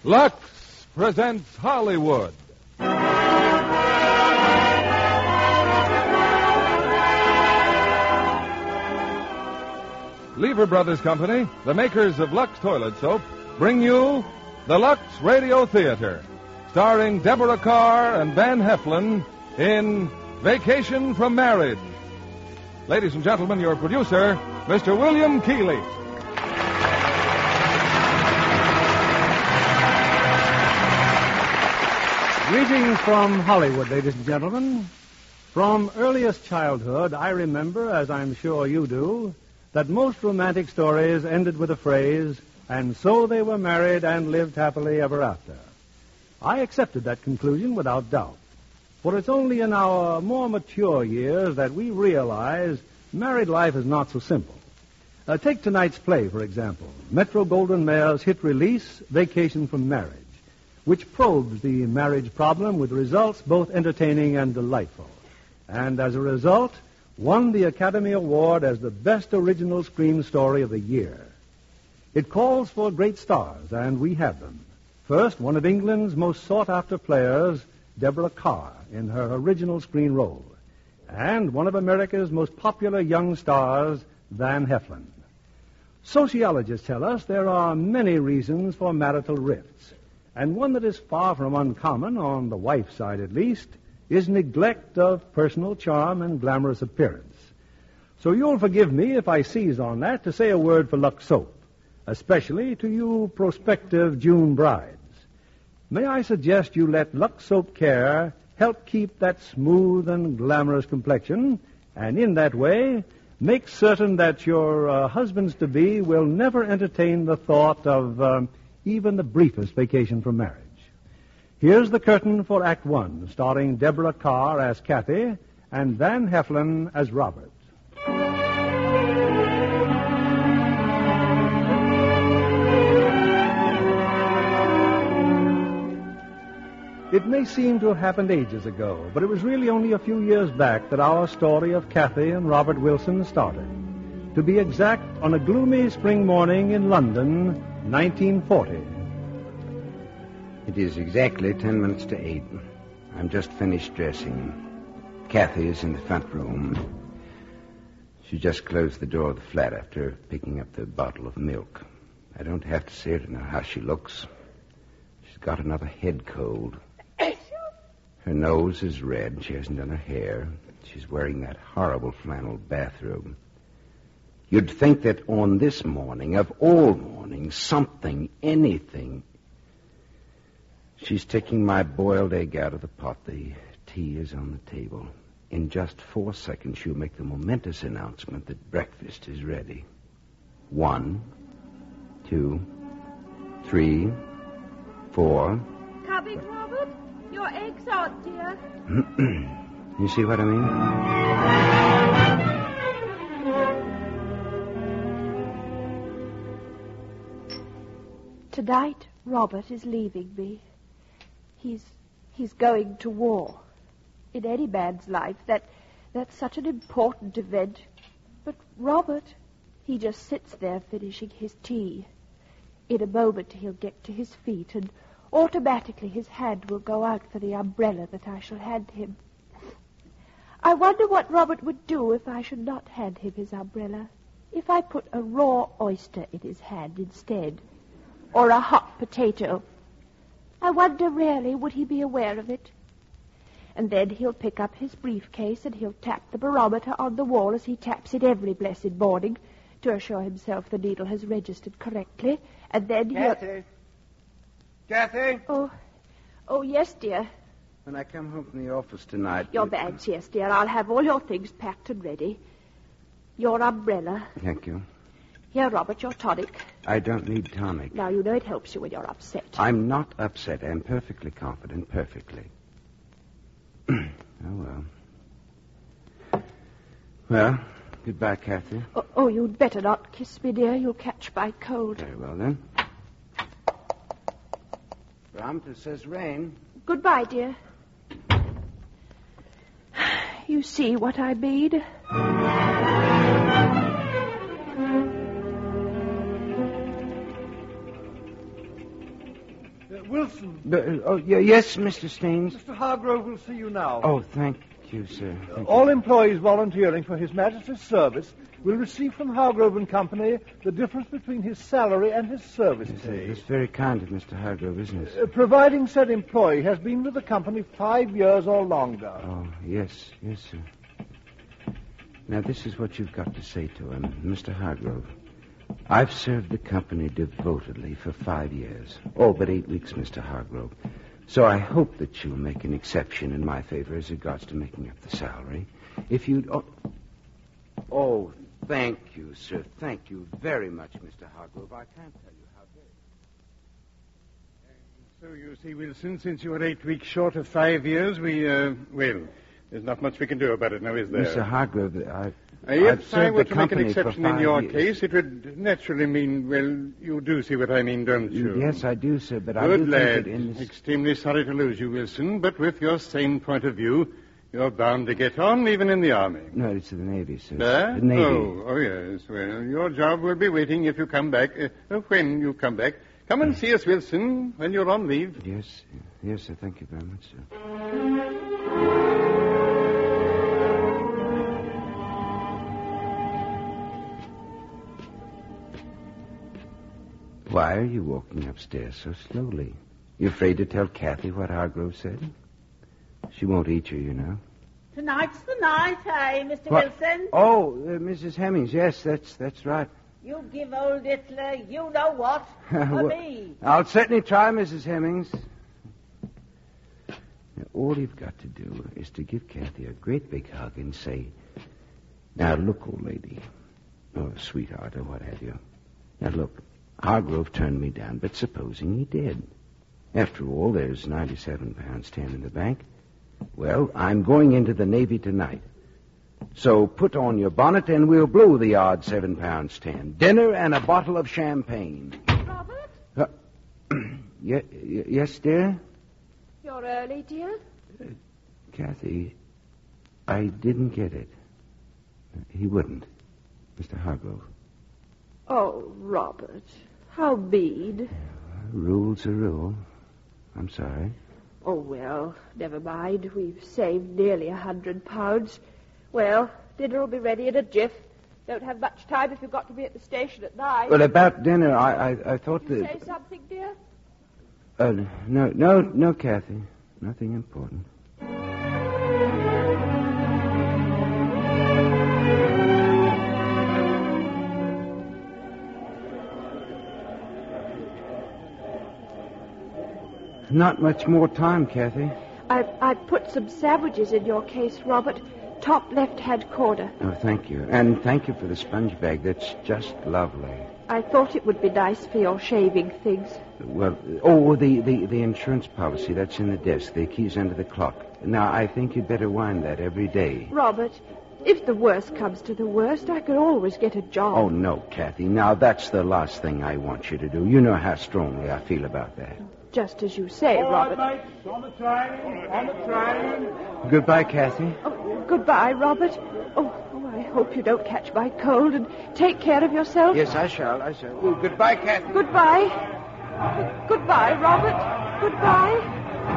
Lux presents Hollywood. Lever Brothers Company, the makers of Lux Toilet Soap, bring you the Lux Radio Theater, starring Deborah Carr and Van Heflin in Vacation from Marriage. Ladies and gentlemen, your producer, Mr. William Keighley. Greetings from Hollywood, ladies and gentlemen. From earliest childhood, I remember, as I'm sure you do, that most romantic stories ended with the phrase, "And so they were married and lived happily ever after." I accepted that conclusion without doubt, for it's only in our more mature years that we realize married life is not so simple. Take tonight's play, for example, Metro-Goldwyn-Mayer's hit release, Vacation from Marriage, which probes the marriage problem with results both entertaining and delightful, and as a result, won the Academy Award as the best original screen story of the year. It calls for great stars, and we have them. First, one of England's most sought-after players, Deborah Carr, in her original screen role, and one of America's most popular young stars, Van Heflin. Sociologists tell us there are many reasons for marital rifts, and one that is far from uncommon, on the wife's side at least, is neglect of personal charm and glamorous appearance. So you'll forgive me if I seize on that to say a word for Lux Soap, especially to you prospective June brides. May I suggest you let Lux Soap Care help keep that smooth and glamorous complexion, and in that way, make certain that your husbands-to-be will never entertain the thought of even the briefest vacation from marriage. Here's the curtain for Act One, starring Deborah Carr as Kathy and Van Heflin as Robert. It may seem to have happened ages ago, but it was really only a few years back that our story of Kathy and Robert Wilson started. To be exact, on a gloomy spring morning in London, 1940. It is exactly 10 minutes to 8. I'm just finished dressing. Kathy is in the front room. She just closed the door of the flat after picking up the bottle of milk. I don't have to say to know how she looks. She's got another head cold. Her nose is red. She hasn't done her hair. She's wearing that horrible flannel bathrobe. You'd think that on this morning, of all mornings, something, anything... She's taking my boiled egg out of the pot. The tea is on the table. In just 4 seconds, she'll make the momentous announcement that breakfast is ready. 1, 2, 3, 4. Coming, Robert? Your egg's out, dear. You see what I mean? Tonight, Robert is leaving me. He's going to war. In any man's life, that's such an important event. But Robert, he just sits there finishing his tea. In a moment he'll get to his feet, and automatically his hand will go out for the umbrella that I shall hand him. I wonder what Robert would do if I should not hand him his umbrella. If I put a raw oyster in his hand instead, or a hot potato. I wonder, really, would he be aware of it? And then he'll pick up his briefcase and he'll tap the barometer on the wall as he taps it every blessed morning to assure himself the needle has registered correctly. And then Kathy? Kathy? Oh, yes, dear. When I come home from the office tonight... Your bags, yes, dear. I'll have all your things packed and ready. Your umbrella. Thank you. Here, Robert, your tonic. I don't need tonic. Now, you know it helps you when you're upset. I'm not upset. I'm perfectly confident, perfectly. Oh, well. Well, goodbye, Kathy. Oh, you'd better not kiss me, dear. You'll catch my cold. Very well, then. Barometer says rain. Goodbye, dear. You see what I mean? Wilson. Yes, Mr. Staines. Mr. Hargrove will see you now. Oh, thank you, sir. Thank All employees volunteering for His Majesty's service will receive from Hargrove and Company the difference between his salary and his service pay. It's very kind of Mr. Hargrove, isn't it? Providing said employee has been with the company 5 years or longer. Oh, yes, sir. Now, this is what you've got to say to him, Mr. Hargrove. I've served the company devotedly for 5 years. All but 8 weeks, Mr. Hargrove. So I hope that you'll make an exception in my favor as regards to making up the salary. If you'd... Oh, thank you, sir. Thank you very much, Mr. Hargrove. I can't tell you how very... So you see, Wilson, since you are 8 weeks short of 5 years, there's not much we can do about it now, is there? Mr. Hargrove, if I were to make an exception in your case, it would naturally mean, you do see what I mean, don't you? Yes, I do, sir, but I do think lad. that in this... Extremely sorry to lose you, Wilson, but with your sane point of view, you're bound to get on, even in the Army. No, it's the Navy, sir. The Navy. Oh, yes. Well, your job will be waiting if you come back, when you come back. Come and see us, Wilson, when you're on leave. Yes, sir. Thank you very much, sir. Why are you walking upstairs so slowly? You afraid to tell Kathy what Hargrove said? She won't eat you, you know. Tonight's the night, Mr. What? Wilson? Oh, Mrs. Hemmings, yes, that's right. You give old Hitler, you know what, for me. I'll certainly try, Mrs. Hemmings. Now, all you've got to do is to give Kathy a great big hug and say, "Now, look, old lady," or sweetheart, or what have you. Now, look, Hargrove turned me down, but supposing he did. After all, there's £97.10 in the bank. Well, I'm going into the Navy tonight. So put on your bonnet and we'll blow the odd £7.10. Dinner and a bottle of champagne. Robert? Yes, dear? You're early, dear. Kathy, I didn't get it. He wouldn't. Mr. Hargrove. Oh, Robert. How mean. Rule's a rule. I'm sorry. Oh, well, never mind. We've saved nearly £100. Well, dinner will be ready in a jiff. Don't have much time if you've got to be at the station at 9. Well, about dinner, I thought Did you that... say something, dear? No, Kathy. Nothing important. Not much more time, Kathy. I put some sandwiches in your case, Robert. Top left-hand corner. Oh, thank you. And thank you for the sponge bag. That's just lovely. I thought it would be nice for your shaving things. Well, the insurance policy, that's in the desk. The key's under the clock. Now, I think you'd better wind that every day. Robert, if the worst comes to the worst, I could always get a job. Oh, no, Kathy. Now, that's the last thing I want you to do. You know how strongly I feel about that. Just as you say, Robert. Mates, on the train. Goodbye, Kathy. Oh, goodbye, Robert. Oh, I hope you don't catch my cold, and take care of yourself. Yes, I shall. Oh, goodbye, Kathy. Goodbye. Goodbye, Robert. Goodbye.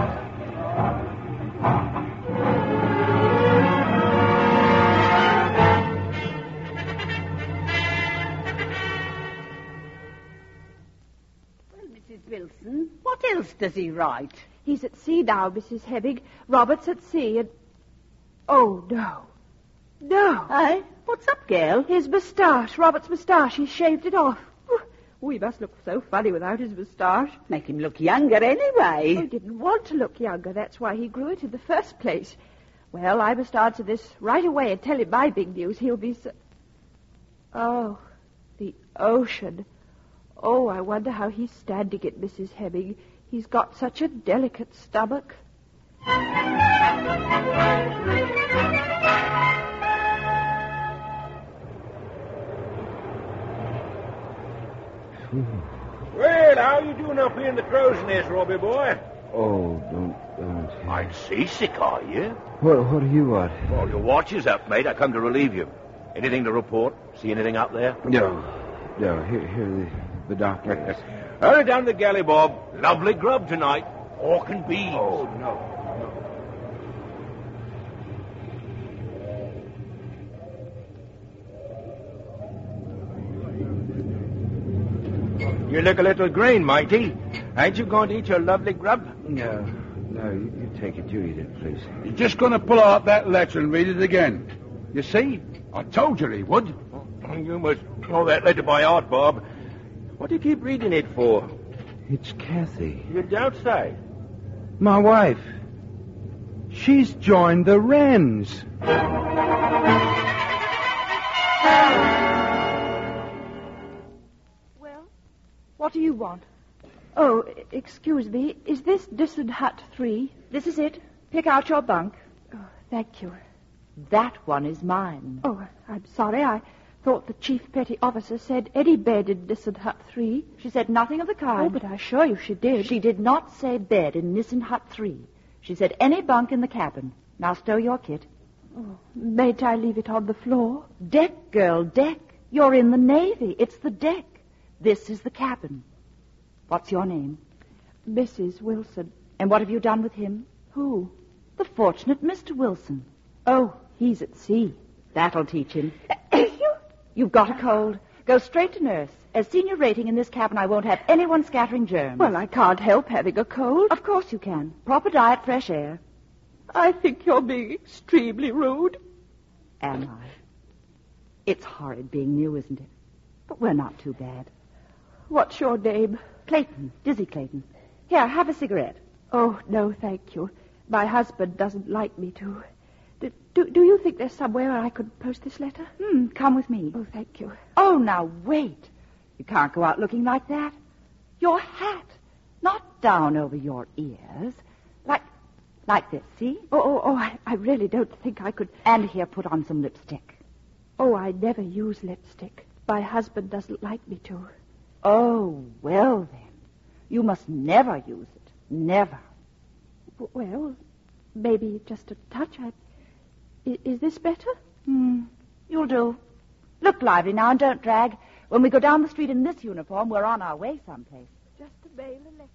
Wilson, what else does he write? He's at sea now, Mrs. Hemming. Robert's at sea, and... Oh, no. No. Eh? What's up, girl? His moustache, Robert's moustache. He shaved it off. Oh, he must look so funny without his moustache. Make him look younger anyway. He didn't want to look younger. That's why he grew it in the first place. Well, I must answer this right away and tell him my big news. He'll be so... Oh, the ocean. Oh, I wonder how he's standing it, Mrs. Hemming. He's got such a delicate stomach. Well, how you doing up here in the crow's nest, Robbie boy? Oh, don't. I'm seasick, are you? What do you want? Well, your watch is up, mate. I come to relieve you. Anything to report? See anything up there? No. Here the doctor is. Hurry down the galley, Bob. Lovely grub tonight. Pork and beans. Oh, no. You look a little green, matey. Ain't you going to eat your lovely grub? No, you take it. You eat it, please. He's just going to pull out that letter and read it again. You see? I told you he would. You must know that letter by heart, Bob. What do you keep reading it for? It's Kathy. You don't say. My wife. She's joined the Wrens. Well, what do you want? Oh, excuse me. Is this Dissard Hut 3? This is it. Pick out your bunk. Oh, thank you. That one is mine. Oh, I'm sorry. I thought the chief petty officer said Eddie bed in Dissard Hut 3. She said nothing of the kind. Oh, but I assure you she did. She did not say bed in Nissen Hut 3. She said any bunk in the cabin. Now stow your kit. Oh, mayn't I leave it on the floor? Deck, girl, deck. You're in the Navy. It's the deck. This is the cabin. What's your name? Mrs. Wilson. And what have you done with him? Who? The fortunate Mr. Wilson. Oh, he's at sea. That'll teach him. You've got a cold. Go straight to nurse. As senior rating in this cabin, I won't have anyone scattering germs. Well, I can't help having a cold. Of course you can. Proper diet, fresh air. I think you're being extremely rude. Am I? It's horrid being new, isn't it? But we're not too bad. What's your name? Clayton. Dizzy Clayton. Here, have a cigarette. Oh, no, thank you. My husband doesn't like me to. Do you think there's somewhere I could post this letter? Come with me. Oh, thank you. Oh, now wait. You can't go out looking like that. Your hat. Not down over your ears. Like this, see? I really don't think I could. And here, put on some lipstick. Oh, I never use lipstick. My husband doesn't like me to. Oh, well then. You must never use it. Never. Well, maybe just a touch. Is this better? You'll do. Look lively now and don't drag. When we go down the street in this uniform, we're on our way someplace. Just to mail a letter.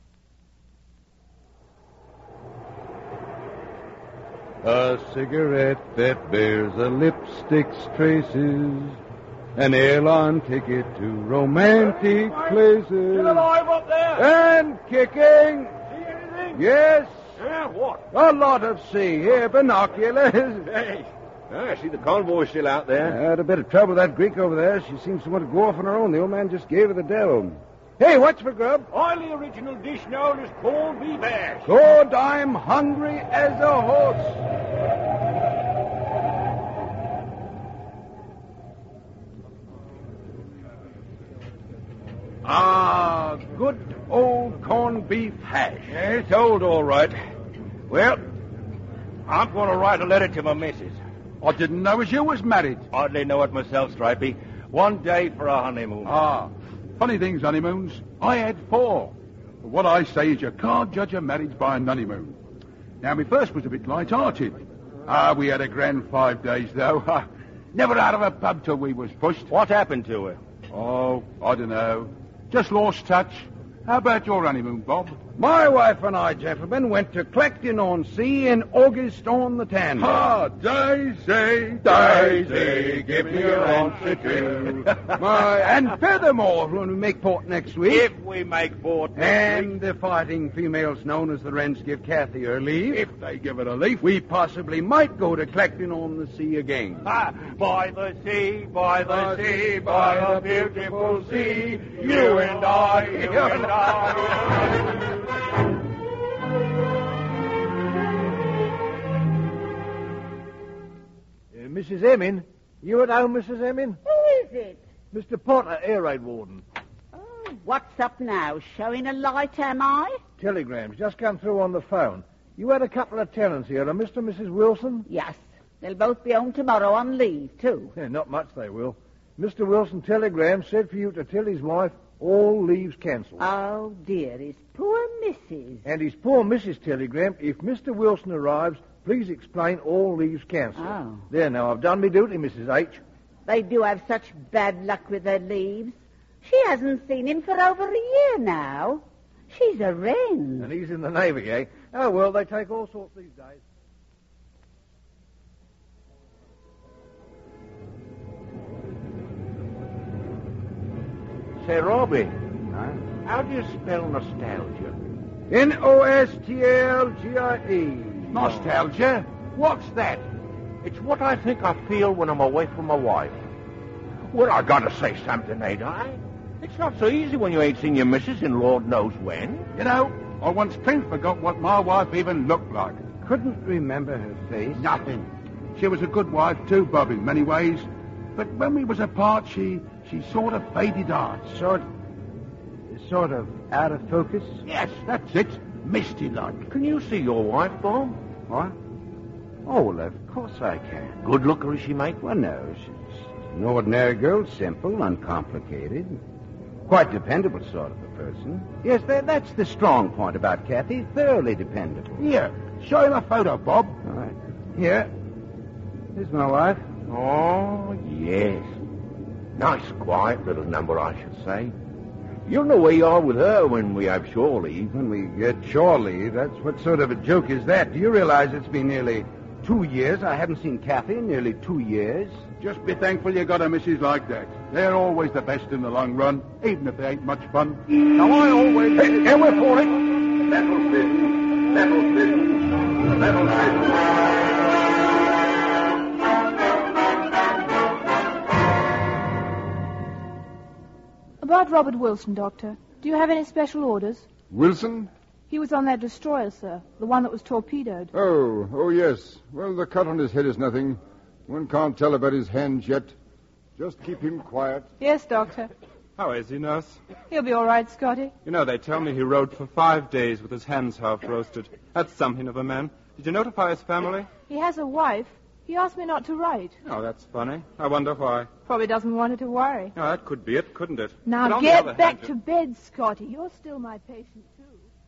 A cigarette that bears a lipstick's traces, an airline ticket to romantic places. Still alive up there? And kicking. See anything? Yes. Yeah, what? A lot of sea. Here, binoculars. Hey, I see the convoy's still out there. I had a bit of trouble with that Greek over there. She seems to want to go off on her own. The old man just gave her the devil. Hey, what's for grub? Oily original dish known as corned beef hash. Good, I'm hungry as a horse. Good old corned beef hash. Yeah, it's old, all right. Well, I'm going to write a letter to my missus. I didn't know as you was married. Hardly know it myself, Stripey. One day for a honeymoon. Funny things, honeymoons. I had 4. But what I say is you can't judge a marriage by a honeymoon. Now, me first was a bit light-hearted. We had a grand 5 days, though. Never out of a pub till we was pushed. What happened to her? Oh, I don't know. Just lost touch. How about your honeymoon, Bob? My wife and I, gentlemen, went to Clacton-on-Sea in August on the 10th. Daisy, Daisy, give me your answer too. And furthermore, when we make port next week... If we make port next week. And the fighting females known as the Wrens give Kathy her leave. If they give it a leaf. We possibly might go to Clacton-on-the-Sea again. By the sea, by the sea, by the beautiful sea, you and I, you and I. Mrs. Emin? You at home, Mrs. Emin? Who is it? Mr. Potter, air raid warden. Oh, what's up now? Showing a light, am I? Telegrams just come through on the phone. You had a couple of tenants here, a Mr. and Mrs. Wilson? Yes. They'll both be home tomorrow on leave, too. Yeah, not much they will. Mr. Wilson telegram said for you to tell his wife all leaves cancelled. Oh, dear, his poor missus. And his poor Mrs. telegram, if Mr. Wilson arrives, please explain all leaves cancelled. Oh. There, now, I've done me duty, Mrs. H. They do have such bad luck with their leaves. She hasn't seen him for over a year now. She's a wren. And he's in the Navy, eh? Oh, well, they take all sorts these days. Say, Robbie, Huh? how do you spell nostalgia? Nostalgie. Nostalgia? What's that? It's what I think I feel when I'm away from my wife. Well, I gotta say something, ain't I? It's not so easy when you ain't seen your missus in Lord knows when. You know, I once clean forgot what my wife even looked like. Couldn't remember her face. Nothing. She was a good wife too, Bob, in many ways. But when we was apart, she sort of faded out. Sort of out of focus. Yes, that's it. Misty like. Can you see your wife, Bob? What? Oh, well, of course I can. Good looker, is she, mate? Well, no, she's an ordinary girl, simple, uncomplicated. Quite dependable sort of a person. Yes, that's the strong point about Kathy. Thoroughly dependable. Here, show him a photo, Bob. All right. Here. Here's my wife. Oh, yes. Nice, quiet little number, I should say. You'll know where you are with her when we have shore leave. When we get shore leave, that's what sort of a joke is that? Do you realize it's been nearly 2 years? I haven't seen Kathy in nearly 2 years. Just be thankful you got a missus like that. They're always the best in the long run, even if they ain't much fun. Now, I always... Hey, here we're for it. Level City. Level City. Level City. About Robert Wilson, Doctor. Do you have any special orders? Wilson? He was on that destroyer, sir. The one that was torpedoed. Oh, yes. Well, the cut on his head is nothing. One can't tell about his hands yet. Just keep him quiet. Yes, Doctor. How is he, nurse? He'll be all right, Scotty. You know, they tell me he rode for 5 days with his hands half roasted. That's something of a man. Did you notify his family? He has a wife. He asked me not to write. Oh, that's funny. I wonder why. Probably doesn't want her to worry. Oh, that could be it, couldn't it? But Now on the other get back hand, to bed, Scotty. You're still my patient, too.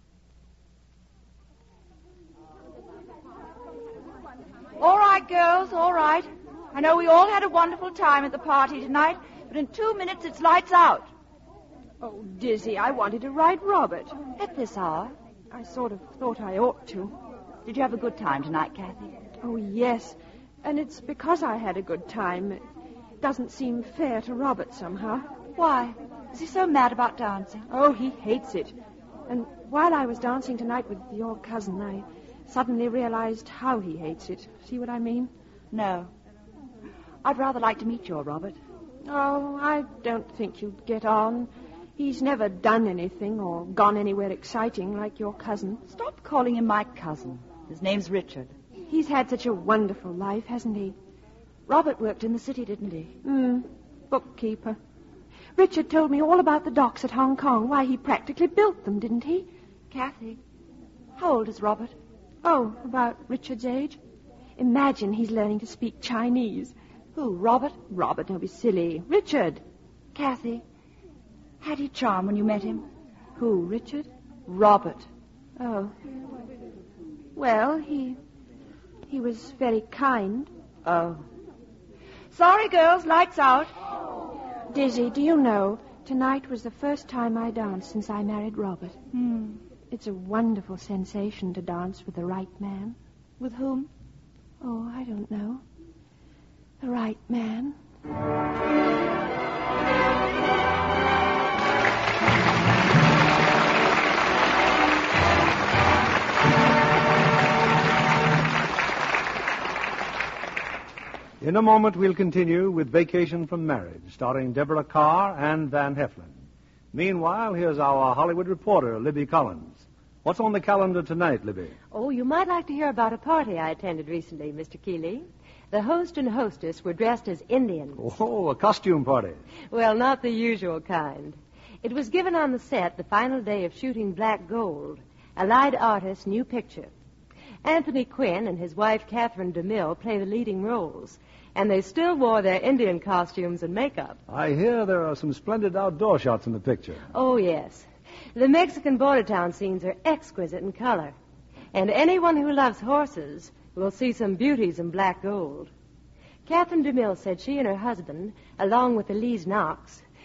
All right, girls, all right. I know we all had a wonderful time at the party tonight, but in 2 minutes it's lights out. Oh, Dizzy, I wanted to write Robert. At this hour? I sort of thought I ought to. Did you have a good time tonight, Kathy? Oh, yes. And it's because I had a good time. It doesn't seem fair to Robert somehow. Why? Is he so mad about dancing? Oh, he hates it. And while I was dancing tonight with your cousin, I suddenly realized how he hates it. See what I mean? No. I'd rather like to meet your Robert. Oh, I don't think you'd get on. He's never done anything or gone anywhere exciting like your cousin. Stop calling him my cousin. His name's Richard. He's had such a wonderful life, hasn't he? Robert worked in the city, didn't he? Bookkeeper. Richard told me all about the docks at Hong Kong. Why, he practically built them, didn't he? Kathy, how old is Robert? Oh, about Richard's age. Imagine he's learning to speak Chinese. Who, Robert? Robert, don't be silly. Richard. Kathy, had he charm when you met him? Who, Richard? Robert. Oh. Well, he was very kind. Oh. Sorry, girls, lights out. Dizzy, do you know, tonight was the first time I danced since I married Robert. It's a wonderful sensation to dance with the right man. With whom? Oh, I don't know. The right man. In a moment, we'll continue with Vacation from Marriage, starring Deborah Carr and Van Heflin. Meanwhile, here's our Hollywood reporter, Libby Collins. What's on the calendar tonight, Libby? Oh, you might like to hear about a party I attended recently, Mr. Keeley. The host and hostess were dressed as Indians. Oh, a costume party. Well, not the usual kind. It was given on the set the final day of shooting Black Gold, a light artist's new picture. Anthony Quinn and his wife, Catherine DeMille, play the leading roles, and they still wore their Indian costumes and makeup. I hear there are some splendid outdoor shots in the picture. Oh, yes. The Mexican border town scenes are exquisite in color, and anyone who loves horses will see some beauties in Black Gold. Catherine DeMille said she and her husband, along with Elise Knox,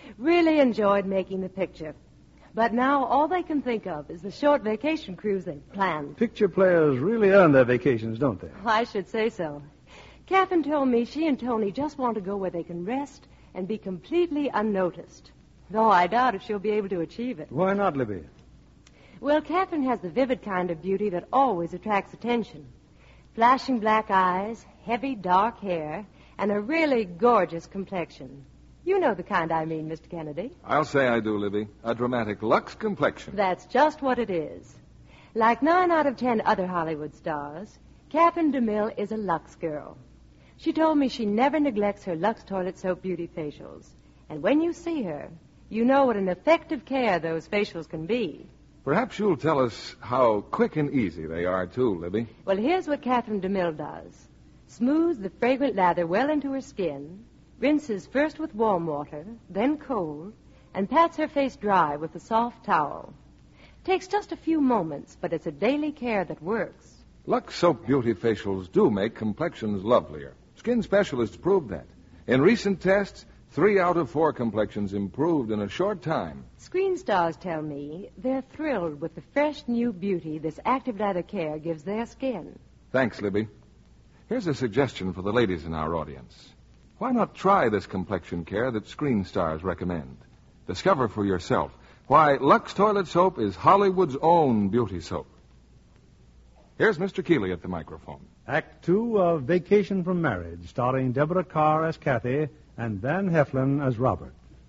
Really enjoyed making the picture. But now all they can think of is the short vacation cruise they've planned. Picture players really earn their vacations, don't they? Well, I should say so. Catherine told me she and Tony just want to go where they can rest and be completely unnoticed. Though I doubt if she'll be able to achieve it. Why not, Libby? Well, Catherine has the vivid kind of beauty that always attracts attention. Flashing black eyes, heavy dark hair, and a really gorgeous complexion. You know the kind I mean, Mr. Kennedy. I'll say I do, Libby. A dramatic Lux complexion. That's just what it is. Like 9 out of 10 other Hollywood stars, Catherine DeMille is a Lux girl. She told me she never neglects her Lux toilet soap beauty facials. And when you see her, you know what an effective care those facials can be. Perhaps you'll tell us how quick and easy they are, too, Libby. Well, here's what Catherine DeMille does. Smooths the fragrant lather well into her skin, rinses first with warm water, then cold, and pats her face dry with a soft towel. Takes just a few moments, but it's a daily care that works. Lux Soap Beauty facials do make complexions lovelier. Skin specialists proved that. In recent tests, 3 out of 4 complexions improved in a short time. Screen stars tell me they're thrilled with the fresh new beauty this active lather care gives their skin. Thanks, Libby. Here's a suggestion for the ladies in our audience. Why not try this complexion care that Screen Stars recommend? Discover for yourself why Lux Toilet Soap is Hollywood's own beauty soap. Here's Mr. Keeley at the microphone. Act 2 of Vacation from Marriage, starring Deborah Carr as Kathy and Van Heflin as Robert.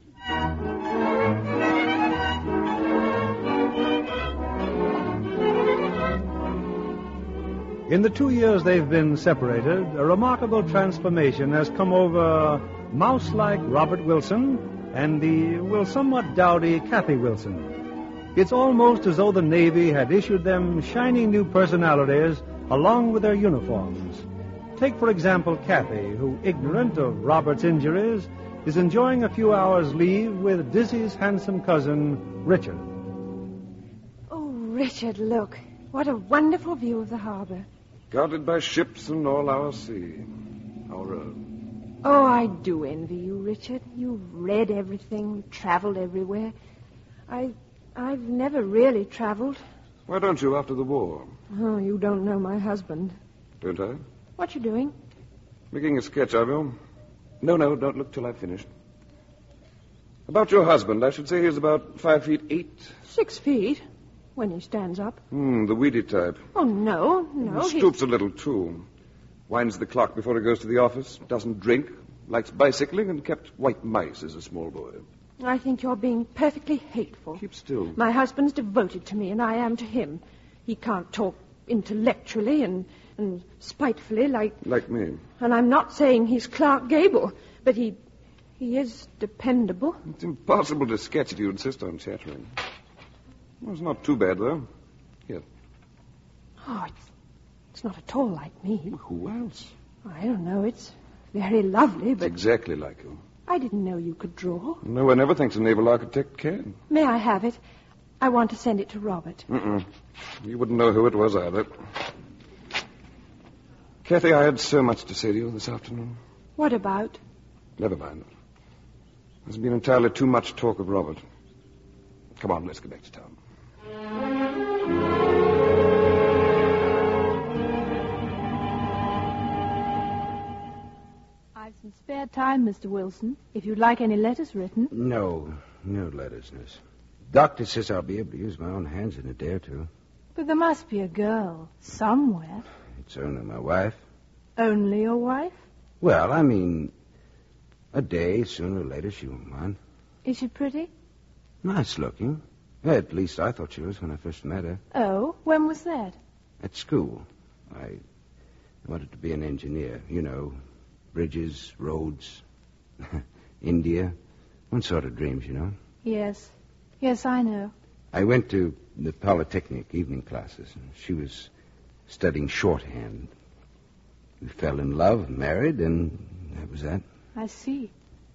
In the 2 years they've been separated, a remarkable transformation has come over mouse-like Robert Wilson and the, somewhat dowdy Kathy Wilson. It's almost as though the Navy had issued them shiny new personalities along with their uniforms. Take, for example, Kathy, who, ignorant of Robert's injuries, is enjoying a few hours' leave with Dizzy's handsome cousin, Richard. Oh, Richard, look. What a wonderful view of the harbor. Guarded by ships and all our sea. Our Oh, I do envy you, Richard. You've read everything, traveled everywhere. I've never really traveled. Why don't you after the war? Oh, you don't know my husband. Don't I? What you doing? Making a sketch of you. No, don't look till I've finished. About your husband, I should say he's about 5'8". 6 feet, when he stands up. The weedy type. Oh, no. He stoops a little, too. Winds the clock before he goes to the office. Doesn't drink. Likes bicycling and kept white mice as a small boy. I think you're being perfectly hateful. Keep still. My husband's devoted to me, and I am to him. He can't talk intellectually and spitefully like me. And I'm not saying he's Clark Gable, but he is dependable. It's impossible to sketch if you insist on chattering. Well, it's not too bad, though. Here. Oh, it's not at all like me. Well, who else? I don't know. It's very lovely, but... It's exactly like you. I didn't know you could draw. No one ever thinks a naval architect can. May I have it? I want to send it to Robert. You wouldn't know who it was either. Kathy, I had so much to say to you this afternoon. What about? Never mind. There's been entirely too much talk of Robert. Come on, let's get back to town. I've some spare time, Mr. Wilson, if you'd like any letters written. No letters, miss. Doctor says I'll be able to use my own hands in a day or two. But there must be a girl somewhere. It's only my wife. Only your wife? Well, I mean, a day, sooner or later, she won't mind. Is she pretty? Nice looking. At least I thought she was when I first met her. Oh, when was that? At school. I wanted to be an engineer. You know, bridges, roads, India. One sort of dreams, you know. Yes, I know. I went to the Polytechnic evening classes, and she was studying shorthand. We fell in love, married, and that was that. I see.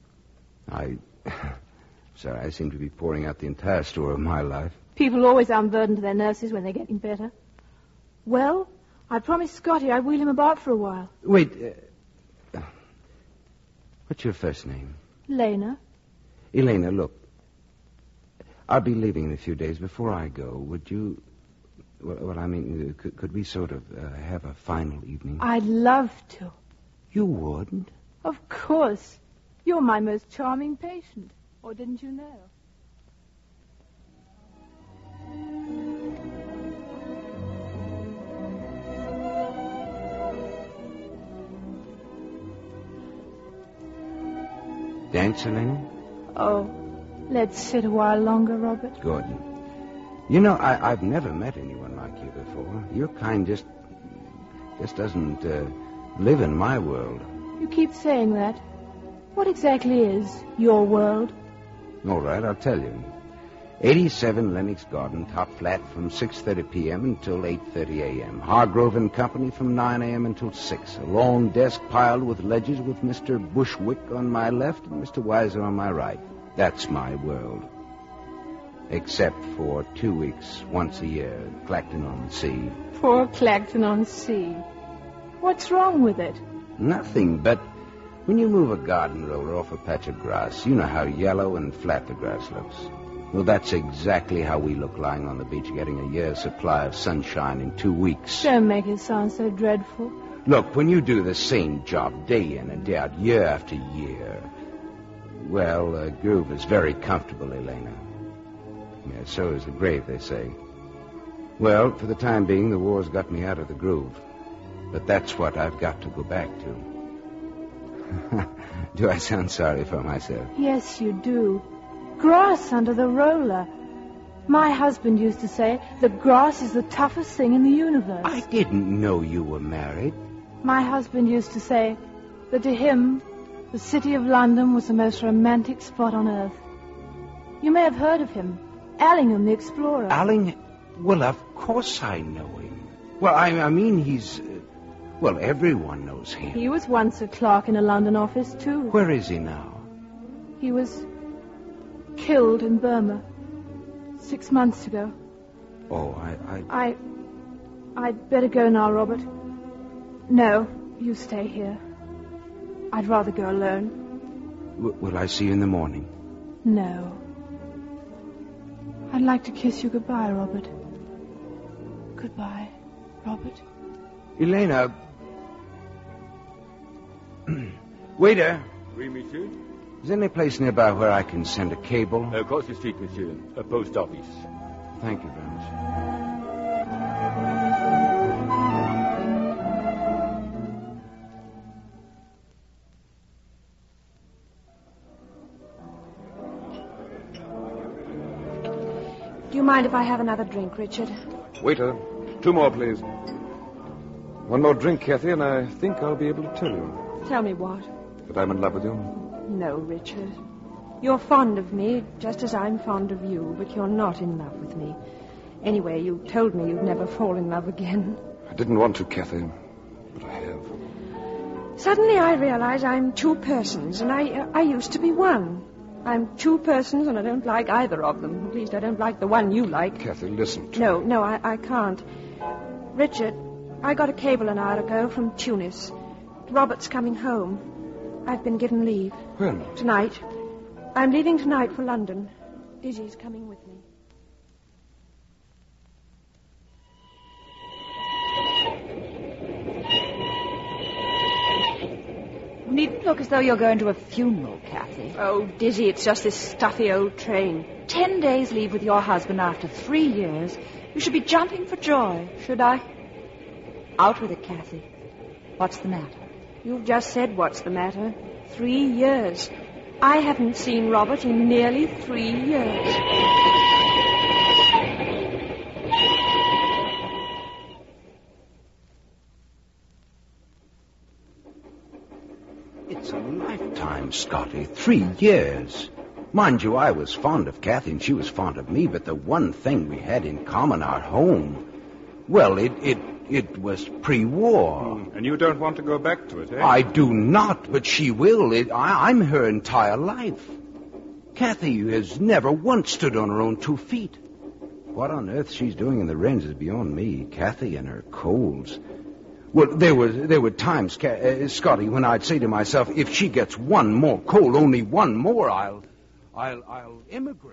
Sorry, I seem to be pouring out the entire story of my life. People always unburden to their nurses when they're getting better. Well, I promised Scotty I'd wheel him about for a while. Wait, what's your first name? Lena. Elena, look. I'll be leaving in a few days. Before I go, would you... Well, I mean, could we sort of have a final evening? I'd love to. You wouldn't? Of course. You're my most charming patient. Or didn't you know? Dance, Elena? Oh, let's sit a while longer, Robert. Good. You know, I've never met anyone like you before. Your kind just doesn't live in my world. You keep saying that. What exactly is your world? All right, I'll tell you. 87 Lennox Garden, top flat from 6:30 p.m. until 8:30 a.m. Hargrove and Company from 9 a.m. until 6. A long desk piled with ledgers with Mr. Bushwick on my left and Mr. Weiser on my right. That's my world. Except for 2 weeks, once a year, Clacton-on-Sea. Poor Clacton-on-Sea. What's wrong with it? Nothing, but when you move a garden roller off a patch of grass, you know how yellow and flat the grass looks. Well, that's exactly how we look lying on the beach getting a year's supply of sunshine in 2 weeks. Don't make it sound so dreadful. Look, when you do the same job day in and day out, year after year, well, a groove is very comfortable, Elena. Yeah, so is the grave, they say. Well, for the time being, the war's got me out of the groove. But that's what I've got to go back to. Do I sound sorry for myself? Yes, you do. Grass under the roller. My husband used to say that grass is the toughest thing in the universe. I didn't know you were married. My husband used to say that to him, the city of London was the most romantic spot on earth. You may have heard of him. Allingham, the explorer. Allingham? Well, of course I know him. Well, I mean, he's... well, everyone knows him. He was once a clerk in a London office, too. Where is he now? He was killed in Burma 6 months ago. Oh, I'd better go now, Robert. No, you stay here. I'd rather go alone. Will I see you in the morning? No. I'd like to kiss you goodbye, Robert. Goodbye, Robert. Elena. Waiter. Oui, monsieur. Is there any place nearby where I can send a cable? Across the street, monsieur. A post office. Thank you very much. Do you mind if I have another drink, Richard? Waiter, 2 more, please. 1 more drink, Kathy, and I think I'll be able to tell you. Tell me what? That I'm in love with you. No, Richard. You're fond of me, just as I'm fond of you, but you're not in love with me. Anyway, you told me you'd never fall in love again. I didn't want to, Kathy, but I have. Suddenly I realize I'm 2 persons, and I used to be one. I'm 2 persons, and I don't like either of them. At least I don't like the one you like. Kathy, listen to me. No, I can't. Richard, I got a cable an hour ago from Tunis. Robert's coming home. I've been given leave. When? Tonight. I'm leaving tonight for London. Dizzy's coming with me. You needn't look as though you're going to a funeral, Kathy. Oh, Dizzy, it's just this stuffy old train. 10 days leave with your husband after 3 years. You should be jumping for joy. Should I? Out with it, Kathy. What's the matter? You've just said what's the matter. 3 years. I haven't seen Robert in nearly 3 years. It's a lifetime, Scotty. 3 years. Mind you, I was fond of Kathy and she was fond of me, but the one thing we had in common, our home, well, it was pre-war. And you don't want to go back to it, eh? I do not, but she will. I'm her entire life. Kathy has never once stood on her own 2 feet. What on earth she's doing in the range is beyond me. Kathy and her colds. Well, there were times, Scotty, when I'd say to myself, if she gets one more cold, only one more, I'll emigrate.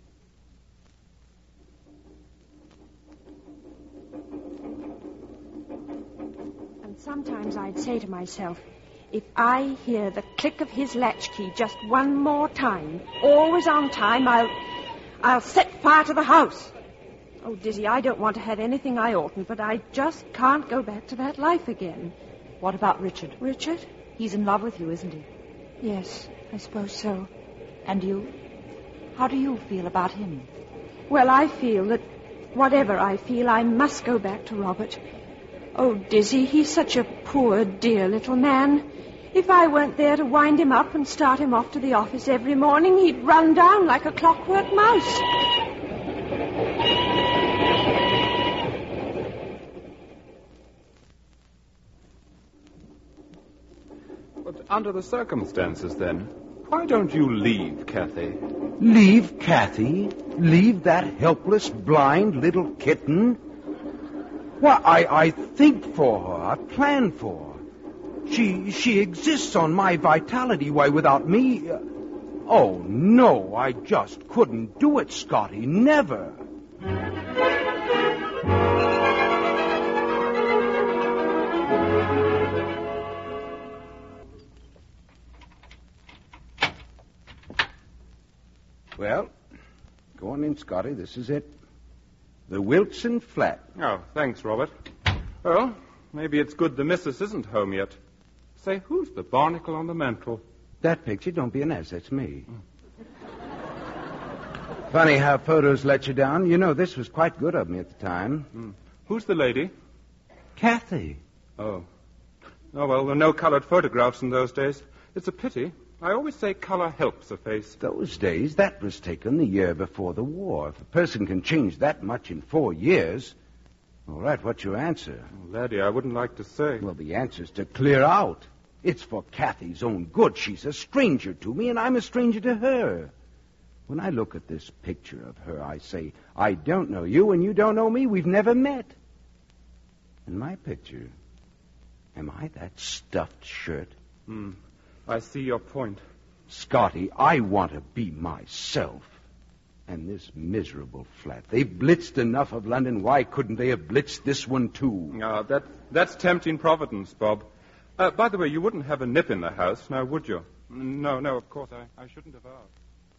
And sometimes I'd say to myself, if I hear the click of his latchkey just one more time, always on time, I'll set fire to the house. Oh, Dizzy, I don't want to have anything I oughtn't, but I just can't go back to that life again. What about Richard? Richard? He's in love with you, isn't he? Yes, I suppose so. And you? How do you feel about him? Well, I feel that whatever I feel, I must go back to Robert. Oh, Dizzy, he's such a poor, dear little man. If I weren't there to wind him up and start him off to the office every morning, he'd run down like a clockwork mouse. But under the circumstances, then, why don't you leave Kathy? Leave Kathy? Leave that helpless, blind little kitten? Why, I think for her. I plan for her. She exists on my vitality. Why, without me... Oh, no, I just couldn't do it, Scotty. Never. Well, go on in, Scotty. This is it. The Wilson flat. Oh, thanks, Robert. Well, maybe it's good the missus isn't home yet. Say, who's the barnacle on the mantel? That picture, don't be an ass, that's me. Funny how photos let you down. You know, this was quite good of me at the time. Who's the lady? Kathy. Oh. Oh, well, there were no colored photographs in those days. It's a pity. I always say color helps a face. Those days, that was taken the year before the war. If a person can change that much in 4 years... All right, what's your answer? Oh, laddie, I wouldn't like to say. Well, the answer's to clear out. It's for Kathy's own good. She's a stranger to me, and I'm a stranger to her. When I look at this picture of her, I say, I don't know you, and you don't know me. We've never met. In my picture, am I that stuffed shirt? I see your point. Scotty, I want to be myself. And this miserable flat. They've blitzed enough of London. Why couldn't they have blitzed this one, too? That's tempting Providence, Bob. By the way, you wouldn't have a nip in the house, now would you? No, of course, I shouldn't have asked.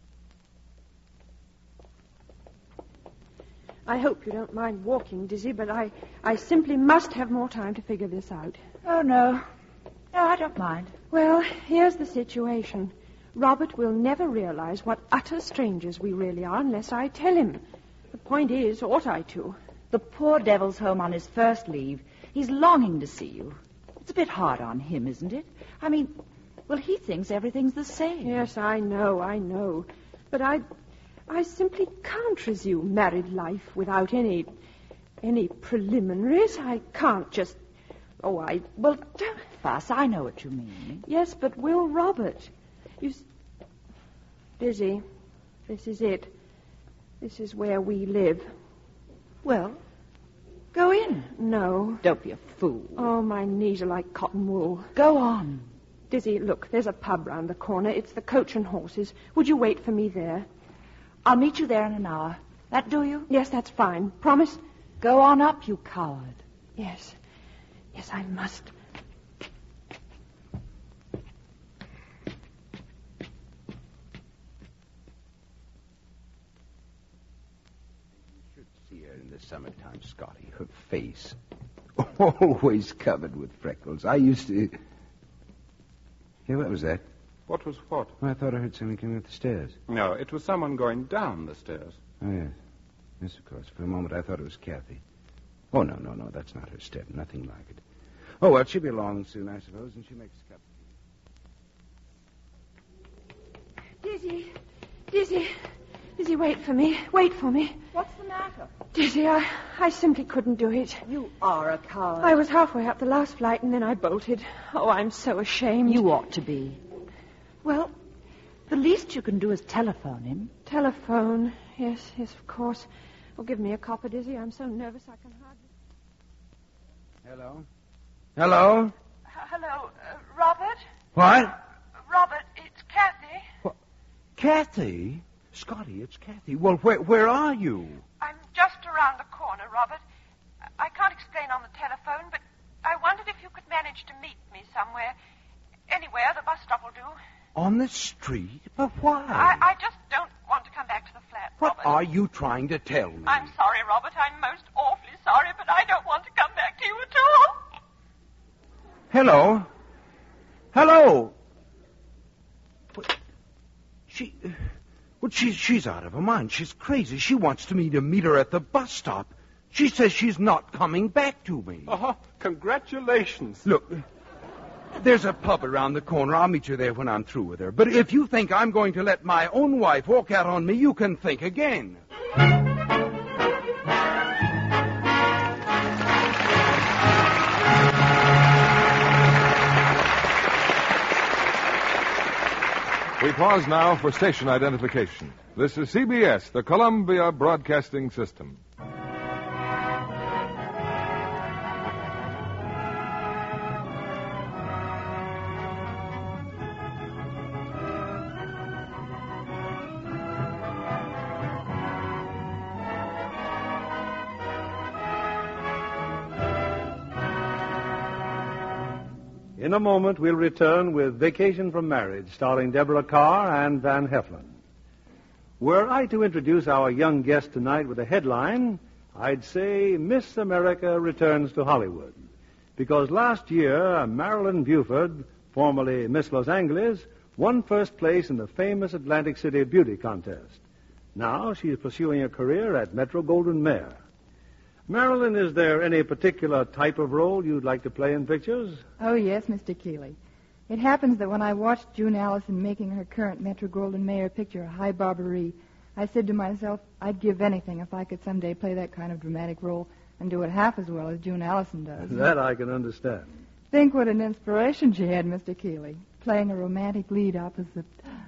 I hope you don't mind walking, Dizzy, but I simply must have more time to figure this out. Oh, no. No, I don't mind. Well, here's the situation. Robert will never realize what utter strangers we really are unless I tell him. The point is, ought I to? The poor devil's home on his first leave. He's longing to see you. It's a bit hard on him, isn't it? I mean, well, he thinks everything's the same. Yes, I know. But I simply can't resume married life without any preliminaries. I can't just... Well, don't fuss. I know what you mean. Yes, but will Robert... Dizzy, this is it. This is where we live. Well, go in. No. Don't be a fool. Oh, my knees are like cotton wool. Go on. Dizzy, look, there's a pub round the corner. It's the Coach and Horses. Would you wait for me there? I'll meet you there in an hour. That do you? Yes, that's fine. Promise? Go on up, you coward. Yes. Yes, I must. Summertime, Scotty. Her face. Always covered with freckles. I used to... Hey, what was that? What was what? Oh, I thought I heard something coming up the stairs. No, it was someone going down the stairs. Oh, yes. Yes, of course. For a moment, I thought it was Kathy. Oh, no. That's not her step. Nothing like it. Oh, well, she'll be along soon, I suppose, and she makes a cup of tea. Dizzy, wait for me. Wait for me. What's the matter? Dizzy, I simply couldn't do it. You are a coward. I was halfway up the last flight, and then I bolted. Oh, I'm so ashamed. You ought to be. Well, the least you can do is telephone him. Telephone? Yes, of course. Oh, give me a copper, Dizzy. I'm so nervous I can hardly... Hello? Hello, Robert? What? Robert, it's Kathy. What? Kathy? Scotty, it's Kathy. Well, where are you? I'm just around the corner, Robert. I can't explain on the telephone, but I wondered if you could manage to meet me somewhere. Anywhere, the bus stop will do. On the street? But why? I just don't want to come back to the flat, What Robert. are you trying to tell me? I'm sorry, Robert. I'm most awfully sorry, but I don't want to come back to you at all. Hello? Hello? She's out of her mind. She's crazy. She wants me to meet her at the bus stop. She says she's not coming back to me. Congratulations. Look, there's a pub around the corner. I'll meet you there when I'm through with her. But if you think I'm going to let my own wife walk out on me, you can think again. We pause now for station identification. This is CBS, the Columbia Broadcasting System. In a moment, we'll return with Vacation from Marriage, starring Deborah Carr and Van Heflin. Were I to introduce our young guest tonight with a headline, I'd say Miss America returns to Hollywood. Because last year, Marilyn Buford, formerly Miss Los Angeles, won first place in the famous Atlantic City Beauty Contest. Now she is pursuing a career at Metro-Goldwyn-Mayer. Marilyn, is there any particular type of role you'd like to play in pictures? Oh, yes, Mr. Keeley. It happens that when I watched June Allison making her current Metro-Goldwyn-Mayer picture, High Barbary, I said to myself, I'd give anything if I could someday play that kind of dramatic role and do it half as well as June Allison does. That I can understand. Think what an inspiration she had, Mr. Keeley, playing a romantic lead opposite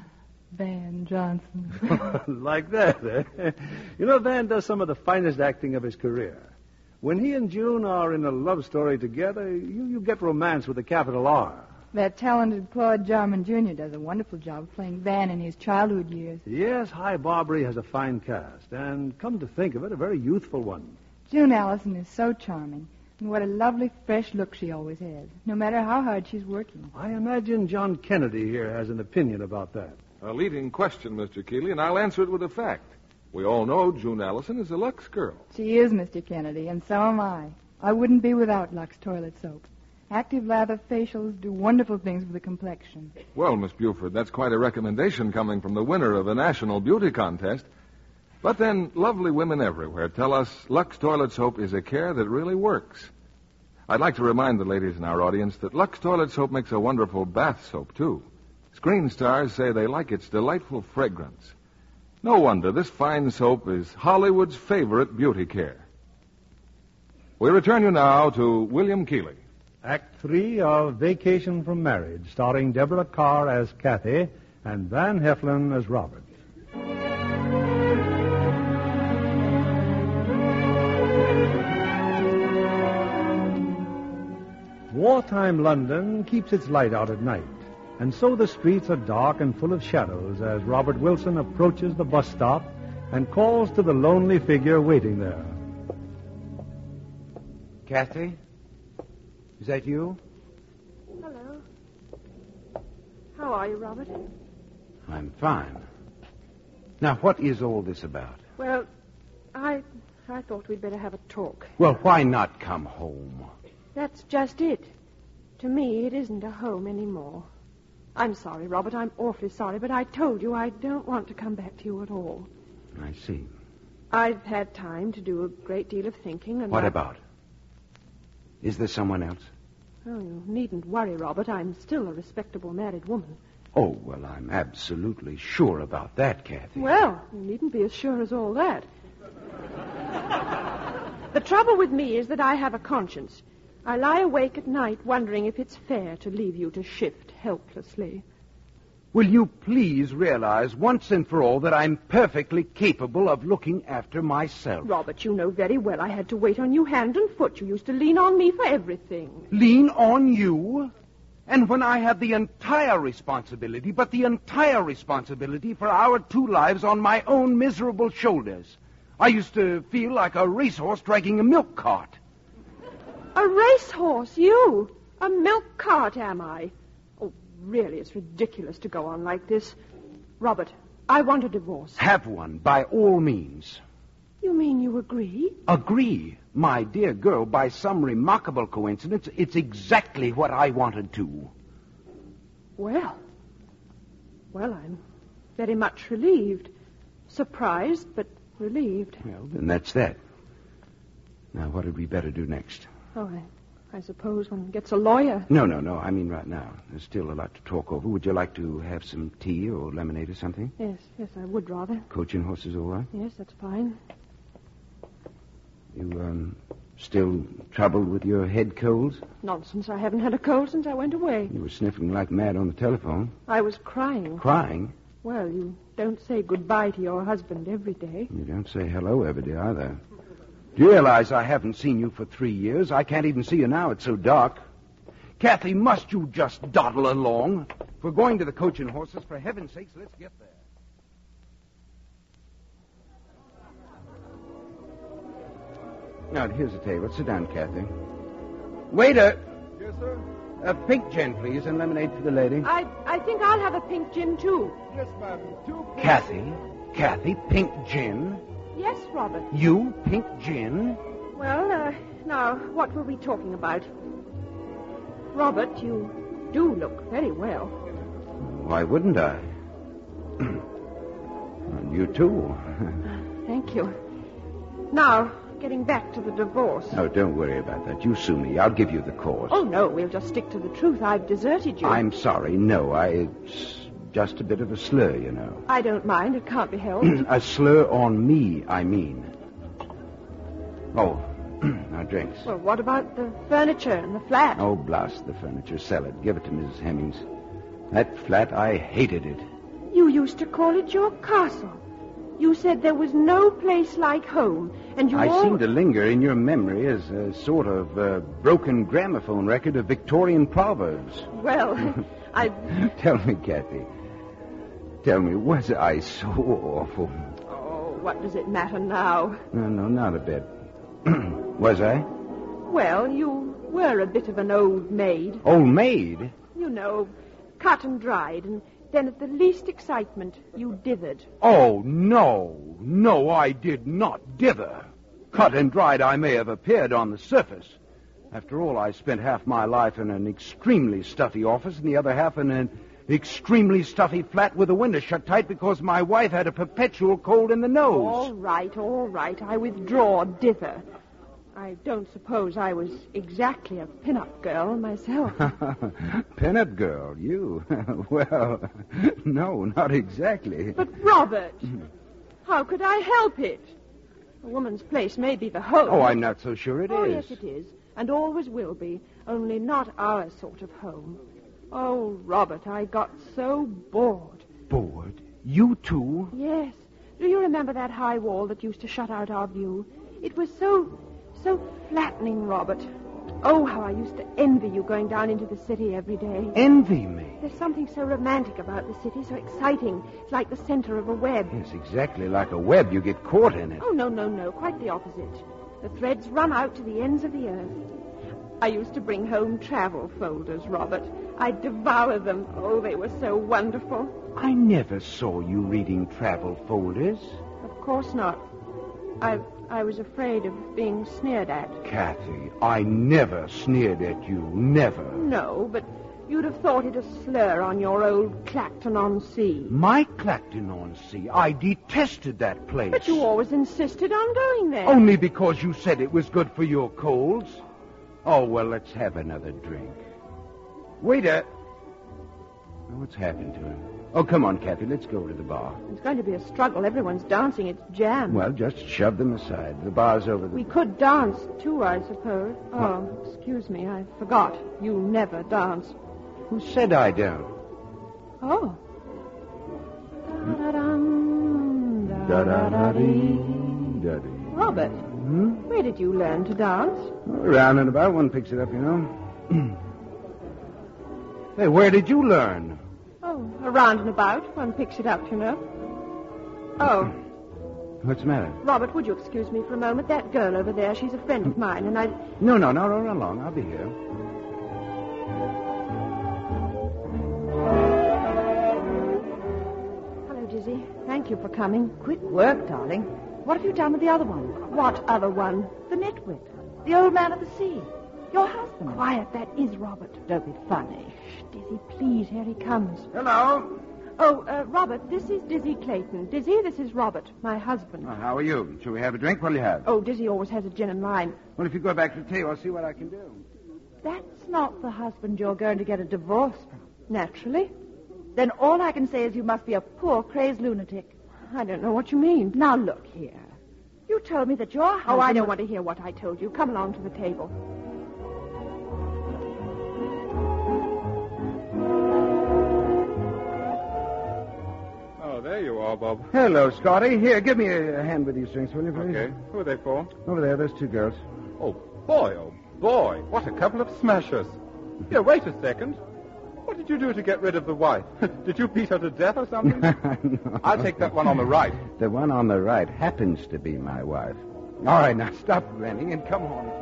Van Johnson. Like that, eh? You know, Van does some of the finest acting of his career. When he and June are in a love story together, you get romance with a capital R. That talented Claude Jarman Jr. does a wonderful job playing Van in his childhood years. Yes, High Barbary has a fine cast, and come to think of it, a very youthful one. June Allison is so charming, and what a lovely, fresh look she always has, no matter how hard she's working. I imagine John Kennedy here has an opinion about that. A leading question, Mr. Keeley, and I'll answer it with a fact. We all know June Allison is a Lux girl. She is, Mr. Kennedy, and so am I. I wouldn't be without Lux toilet soap. Active lather facials do wonderful things for the complexion. Well, Miss Buford, that's quite a recommendation coming from the winner of a national beauty contest. But then, lovely women everywhere tell us Lux toilet soap is a care that really works. I'd like to remind the ladies in our audience that Lux toilet soap makes a wonderful bath soap, too. Screen stars say they like its delightful fragrance. No wonder this fine soap is Hollywood's favorite beauty care. We return you now to William Keeley. Act 3 of Vacation from Marriage, starring Deborah Carr as Kathy and Van Heflin as Robert. Wartime London keeps its light out at night, and so the streets are dark and full of shadows as Robert Wilson approaches the bus stop and calls to the lonely figure waiting there. Kathy? Is that you? Hello. How are you, Robert? I'm fine. Now, what is all this about? Well, I thought we'd better have a talk. Well, why not come home? That's just it. To me, it isn't a home anymore. I'm sorry, Robert. I'm awfully sorry, but I told you I don't want to come back to you at all. I see. I've had time to do a great deal of thinking, and What about? Is there someone else? Oh, you needn't worry, Robert. I'm still a respectable married woman. Oh, well, I'm absolutely sure about that, Kathy. Well, you needn't be as sure as all that. The trouble with me is that I have a conscience. I lie awake at night wondering if it's fair to leave you to shift helplessly. Will you please realize once and for all that I'm perfectly capable of looking after myself? Robert, you know very well I had to wait on you hand and foot. You used to lean on me for everything. Lean on you? And when I have the entire responsibility, but the entire responsibility for our two lives on my own miserable shoulders, I used to feel like a racehorse dragging a milk cart. A racehorse, you? A milk cart, am I? Oh, really, it's ridiculous to go on like this. Robert, I want a divorce. Have one, by all means. You mean you agree? Agree? My dear girl, by some remarkable coincidence, it's exactly what I wanted to. Well, I'm very much relieved. Surprised, but relieved. Well, then that's that. Now, what had we better do next? Oh, I suppose one gets a lawyer. No. I mean right now. There's still a lot to talk over. Would you like to have some tea or lemonade or something? Yes, I would rather. Coach and horses all right? Yes, that's fine. You, still troubled with your head colds? Nonsense. I haven't had a cold since I went away. You were sniffling like mad on the telephone. I was crying. Crying? Well, you don't say goodbye to your husband every day. You don't say hello every day either. Do you realize I haven't seen you for 3 years? I can't even see you now. It's so dark. Kathy, must you just dawdle along? If we're going to the Coach and Horses, for heaven's sakes, let's get there. Now, here's the table. Sit down, Kathy. Waiter! Yes, sir? A pink gin, please, and lemonade for the lady. I think I'll have a pink gin, too. Yes, ma'am. 2 pinks. Kathy, pink gin? Yes, Robert. You, pink gin? Well, now, what were we talking about? Robert, you do look very well. Why wouldn't I? And you, too. Thank you. Now, getting back to the divorce. Oh, don't worry about that. You sue me. I'll give you the cause. Oh, no, we'll just stick to the truth. I've deserted you. I'm sorry. No, it's just a bit of a slur, you know. I don't mind. It can't be helped. A slur on me, I mean. Oh, now drinks. Well, what about the furniture and the flat? Oh, blast the furniture. Sell it. Give it to Mrs. Hemmings. That flat, I hated it. You used to call it your castle. You said there was no place like home, and you I seem to linger in your memory as a sort of broken gramophone record of Victorian proverbs. Well, I... Tell me, Kathy. Tell me, was I so awful? Oh, what does it matter now? No, not a bit. Was I? Well, you were a bit of an old maid. Old maid? You know, cut and dried, and then at the least excitement, you dithered. Oh, no, I did not dither. Cut and dried I may have appeared on the surface. After all, I spent half my life in an extremely stuffy office and the other half in an extremely stuffy flat with the window shut tight because my wife had a perpetual cold in the nose. All right. I withdraw dither. I don't suppose I was exactly a pin-up girl myself. Pin-up girl? You? Well, no, not exactly. But, Robert, how could I help it? A woman's place may be the home. Oh, I'm not so sure it is. Oh, yes, it is. And always will be. Only not our sort of home. Oh, Robert, I got so bored. Bored? You too? Yes. Do you remember that high wall that used to shut out our view? It was so flattening, Robert. Oh, how I used to envy you going down into the city every day. Envy me? There's something so romantic about the city, so exciting. It's like the center of a web. Yes, exactly like a web. You get caught in it. Oh, no. Quite the opposite. The threads run out to the ends of the earth. I used to bring home travel folders, Robert. I'd devour them. Oh, they were so wonderful. I never saw you reading travel folders. Of course not. I was afraid of being sneered at. Kathy, I never sneered at you. Never. No, but you'd have thought it a slur on your old Clacton-on-Sea. My Clacton-on-Sea? I detested that place. But you always insisted on going there. Only because you said it was good for your colds. Oh, well, let's have another drink. Waiter. What's happened to him? Oh, come on, Kathy. Let's go to the bar. It's going to be a struggle. Everyone's dancing. It's jam. Well, just shove them aside. The bar's over there. We could dance, too, I suppose. Oh, excuse me. I forgot. You never dance. Who said I don't? Oh. Robert, where did you learn to dance? Around and about. One picks it up, you know. Hey, where did you learn? Oh, around and about. One picks it up, you know. Oh, What's the matter? Robert, would you excuse me for a moment? That girl over there, she's a friend of mine, and I... No, run along. I'll be here. Hello, Dizzy. Thank you for coming. Quick work, darling. What have you done with the other one? What other one? The nitwit. The old man of the sea. Your husband. Quiet, that is Robert. Don't be funny. Shh, Dizzy, please, here he comes. Hello. Oh, Robert, this is Dizzy Clayton. Dizzy, this is Robert, my husband. Well, how are you? Shall we have a drink? What'll you have? Oh, Dizzy always has a gin and lime. Well, if you go back to the table, I'll see what I can do. That's not the husband you're going to get a divorce from. Naturally. Then all I can say is you must be a poor, crazed lunatic. I don't know what you mean. Now, look here. You told me that your husband... Oh, I don't want to hear what I told you. Come along to the table. Oh, there you are, Bob. Hello, Scotty. Here, give me a hand with these drinks, will you, please? Okay. Who are they for? Over there, there's two girls. Oh, boy. What a couple of smashers. Here, wait a second. What did you do to get rid of the wife? Did you beat her to death or something? No. I'll take that one on the right. The one on the right happens to be my wife. All right, now stop ranting and come on.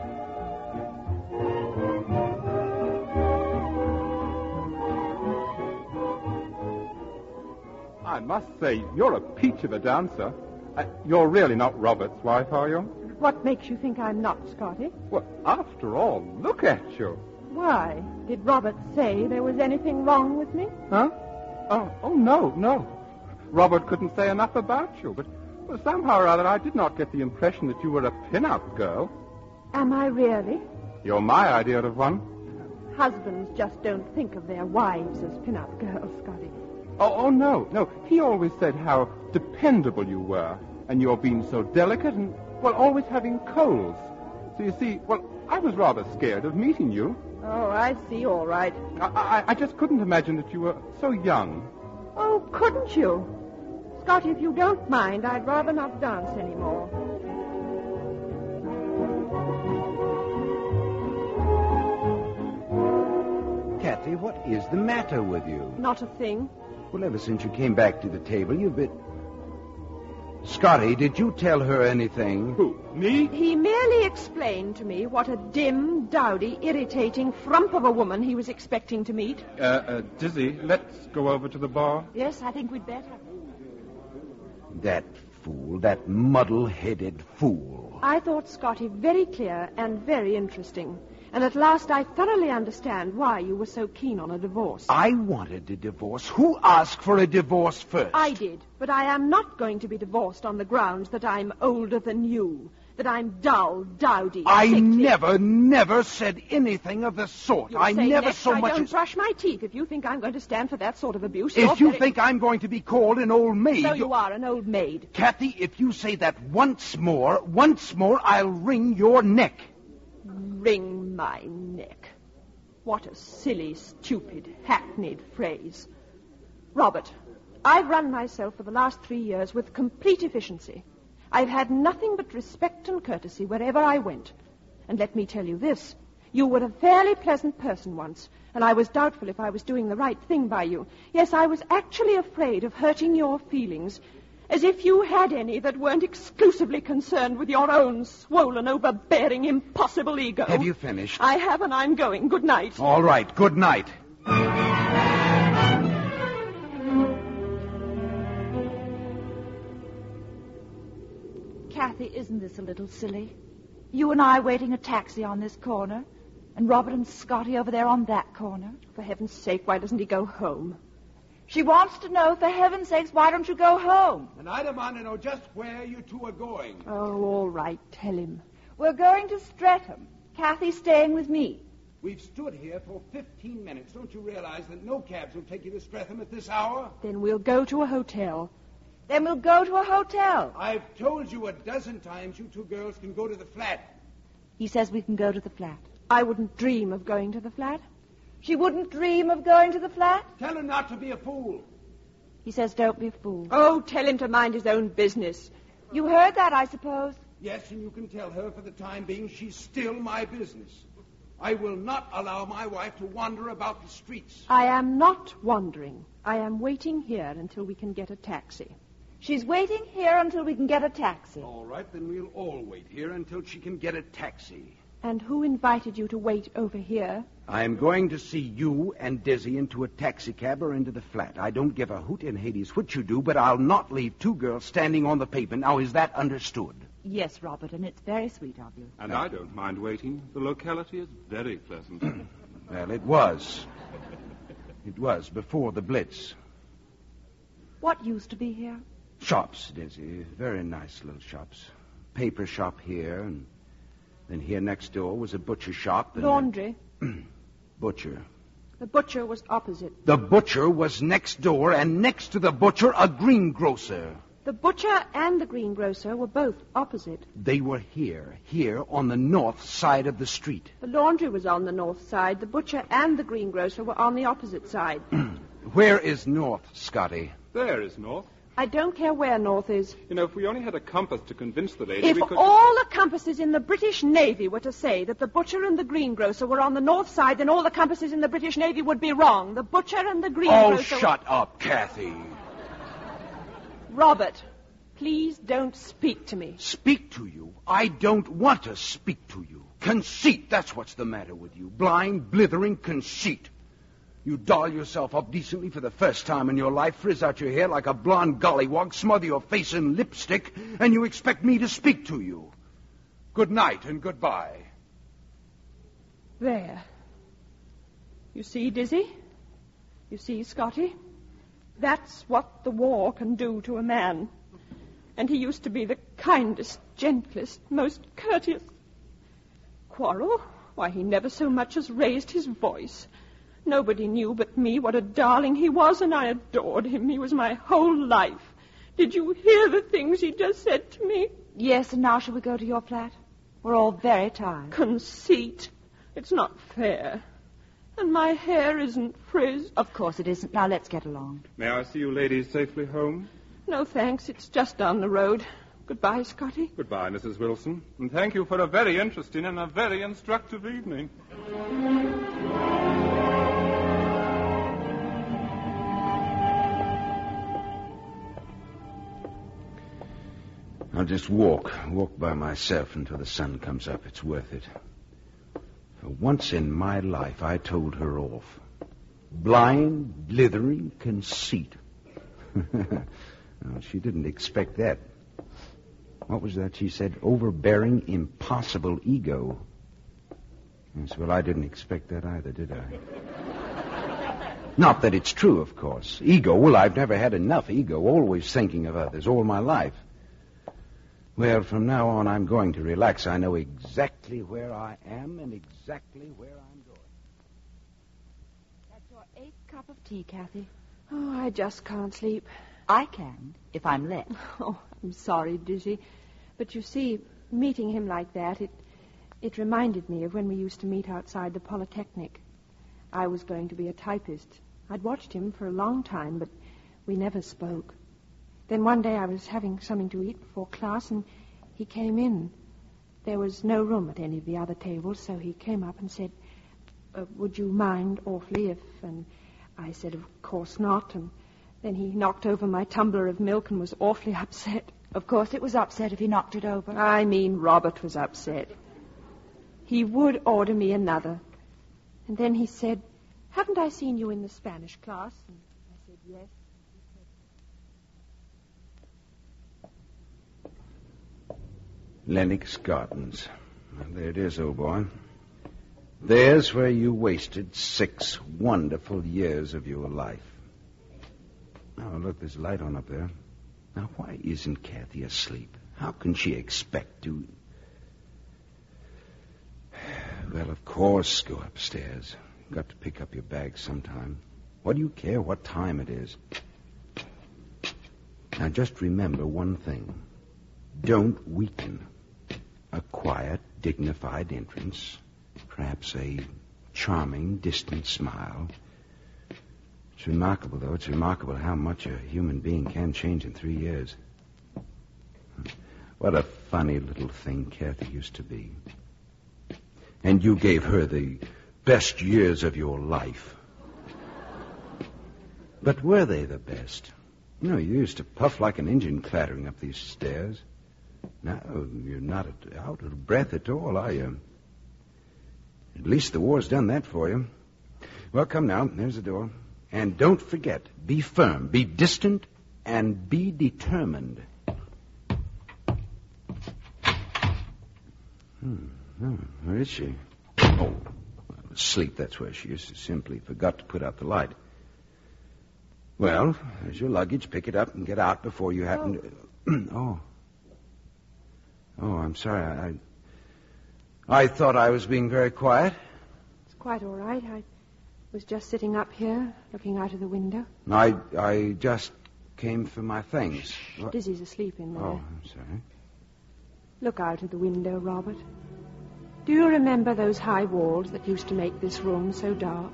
I must say, you're a peach of a dancer. You're really not Robert's wife, are you? What makes you think I'm not, Scotty? Well, after all, look at you. Why? Did Robert say there was anything wrong with me? Huh? Oh, no. Robert couldn't say enough about you, but well, somehow or other I did not get the impression that you were a pin-up girl. Am I really? You're my idea of one. Husbands just don't think of their wives as pin-up girls, Scotty. Oh, no. He always said how dependable you were, and your being so delicate and, well, always having colds. So you see, well, I was rather scared of meeting you. Oh, I see, all right. I just couldn't imagine that you were so young. Oh, couldn't you? Scotty, if you don't mind, I'd rather not dance anymore. Kathy, what is the matter with you? Not a thing. Well, ever since you came back to the table, you've been... Scotty, did you tell her anything? Who, me? He merely explained to me what a dim, dowdy, irritating frump of a woman he was expecting to meet. Dizzy, let's go over to the bar. Yes, I think we'd better. That fool, that muddle-headed fool. I thought Scotty very clear and very interesting. And at last I thoroughly understand why you were so keen on a divorce. I wanted a divorce. Who asked for a divorce first? I did, but I am not going to be divorced on the grounds that I'm older than you, that I'm dull, dowdy, I sickly. never said anything of the sort. You'll I say never next so I much don't as... brush my teeth if you think I'm going to stand for that sort of abuse. If you think I'm going to be called an old maid... So you are an old maid. Kathy, if you say that once more, I'll wring your neck. Wring my neck. What a silly, stupid, hackneyed phrase. Robert, I've run myself for the last 3 years with complete efficiency. I've had nothing but respect and courtesy wherever I went. And let me tell you this. You were a fairly pleasant person once, and I was doubtful if I was doing the right thing by you. Yes, I was actually afraid of hurting your feelings, as if you had any that weren't exclusively concerned with your own swollen, overbearing, impossible ego. Have you finished? I have, and I'm going. Good night. All right, good night. Kathy, isn't this a little silly? You and I waiting a taxi on this corner, and Robert and Scotty over there on that corner. For heaven's sake, why doesn't he go home? She wants to know, for heaven's sakes, why don't you go home? And I demand to know just where you two are going. Oh, all right. Tell him. We're going to Streatham. Kathy's staying with me. We've stood here for 15 minutes. Don't you realize that no cabs will take you to Streatham at this hour? Then we'll go to a hotel. Then we'll go to a hotel. I've told you a dozen times you two girls can go to the flat. He says we can go to the flat. I wouldn't dream of going to the flat. She wouldn't dream of going to the flat? Tell her not to be a fool. He says don't be a fool. Oh, tell him to mind his own business. You heard that, I suppose? Yes, and you can tell her for the time being she's still my business. I will not allow my wife to wander about the streets. I am not wandering. I am waiting here until we can get a taxi. She's waiting here until we can get a taxi. All right, then we'll all wait here until she can get a taxi. And who invited you to wait over here? I'm going to see you and Dizzy into a taxicab or into the flat. I don't give a hoot in Hades which you do, but I'll not leave two girls standing on the pavement. Now, is that understood? Yes, Robert, and it's very sweet of you. And I don't mind waiting. The locality is very pleasant. Well, it was. It was before the Blitz. What used to be here? Shops, Dizzy. Very nice little shops. Paper shop here, and then here next door was a butcher shop. And laundry. Butcher. The butcher was opposite. The butcher was next door, and next to the butcher, a greengrocer. The butcher and the greengrocer were both opposite. They were here on the north side of the street. The laundry was on the north side. The butcher and the greengrocer were on the opposite side. Where is north, Scotty? There is north. I don't care where north is. You know, if we only had a compass to convince the lady, if we could... all the compasses in the British Navy were to say that the butcher and the greengrocer were on the north side, then all the compasses in the British Navy would be wrong. The butcher and the greengrocer... Oh, shut up, Kathy. Robert, please don't speak to me. Speak to you? I don't want to speak to you. Conceit, that's what's the matter with you. Blind, blithering conceit. You doll yourself up decently for the first time in your life, frizz out your hair like a blonde gollywog, smother your face in lipstick, and you expect me to speak to you. Good night and goodbye. There. You see, Dizzy? You see, Scotty? That's what the war can do to a man. And he used to be the kindest, gentlest, most courteous. Quarrel? Why, he never so much as raised his voice. Nobody knew but me what a darling he was, and I adored him. He was my whole life. Did you hear the things he just said to me? Yes, and now shall we go to your flat? We're all very tired. Conceit. It's not fair. And my hair isn't frizzed. Of course it isn't. Now let's get along. May I see you ladies safely home? No, thanks. It's just down the road. Goodbye, Scotty. Goodbye, Mrs. Wilson. And thank you for a very interesting and a very instructive evening. I'll just walk by myself until the sun comes up. It's worth it. For once in my life, I told her off. Blind, blithering conceit. No, she didn't expect that. What was that she said? Overbearing, impossible ego. Yes, well, I didn't expect that either, did I? Not that it's true, of course. Ego, well, I've never had enough ego, always thinking of others all my life. Well, from now on, I'm going to relax. I know exactly where I am and exactly where I'm going. That's your 8th cup of tea, Kathy. Oh, I just can't sleep. I can, if I'm let. Oh, I'm sorry, Dizzy. But you see, meeting him like that, it reminded me of when we used to meet outside the Polytechnic. I was going to be a typist. I'd watched him for a long time, but we never spoke. Then one day I was having something to eat before class, and he came in. There was no room at any of the other tables, so he came up and said, would you mind awfully if... And I said, of course not. And then he knocked over my tumbler of milk and was awfully upset. Of course it was upset if he knocked it over. I mean, Robert was upset. He would order me another. And then he said, haven't I seen you in the Spanish class? And I said, yes. Lennox Gardens. Well, there it is, old boy. There's where you wasted 6 wonderful years of your life. Oh, look, there's a light on up there. Now, why isn't Kathy asleep? How can she expect to... Well, of course, go upstairs. You've got to pick up your bag sometime. What do you care what time it is? Now, just remember one thing. Don't weaken. A quiet, dignified entrance. Perhaps a charming, distant smile. It's remarkable, though. It's remarkable how much a human being can change in 3 years. What a funny little thing Kathy used to be. And you gave her the best years of your life. But were they the best? You used to puff like an engine clattering up these stairs. Now, you're not out of breath at all, are you? At least the war's done that for you. Well, come now. There's the door. And don't forget, be firm, be distant, and be determined. Where is she? Oh, asleep, that's where she is. Simply forgot to put out the light. Well, there's your luggage. Pick it up and get out before you happen to... Oh, I'm sorry. I thought I was being very quiet. It's quite all right. I was just sitting up here, looking out of the window. I just came for my things. Dizzy's asleep in there. Oh, I'm sorry. Look out of the window, Robert. Do you remember those high walls that used to make this room so dark?